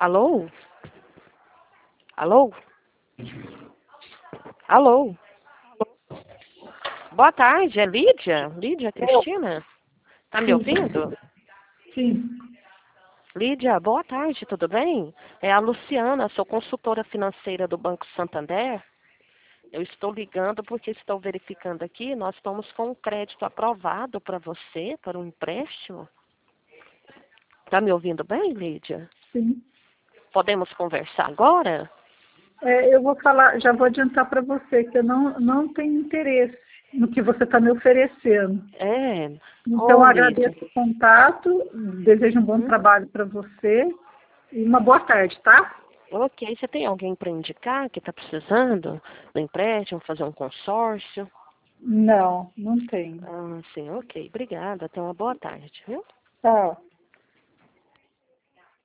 Alô? Alô? Alô? Boa tarde, é Lídia? Lídia Cristina? Tá me ouvindo? Sim. Lídia, boa tarde, tudo bem? É a Luciana, sou consultora financeira do Banco Santander. Eu estou ligando porque estou verificando aqui, nós estamos com um crédito aprovado para você, para um empréstimo. Tá me ouvindo bem, Lídia? Sim. Podemos conversar agora? Eu vou falar, já vou adiantar para você que eu não tenho interesse no que você está me oferecendo. É. Então, Ô, Lídia. agradeço o contato, desejo um bom trabalho para você e uma boa tarde, tá? Ok, você tem alguém para indicar que está precisando do empréstimo, fazer um consórcio? Não tenho. Ah, sim, ok. Obrigada. Tenha uma boa tarde, viu? Tá.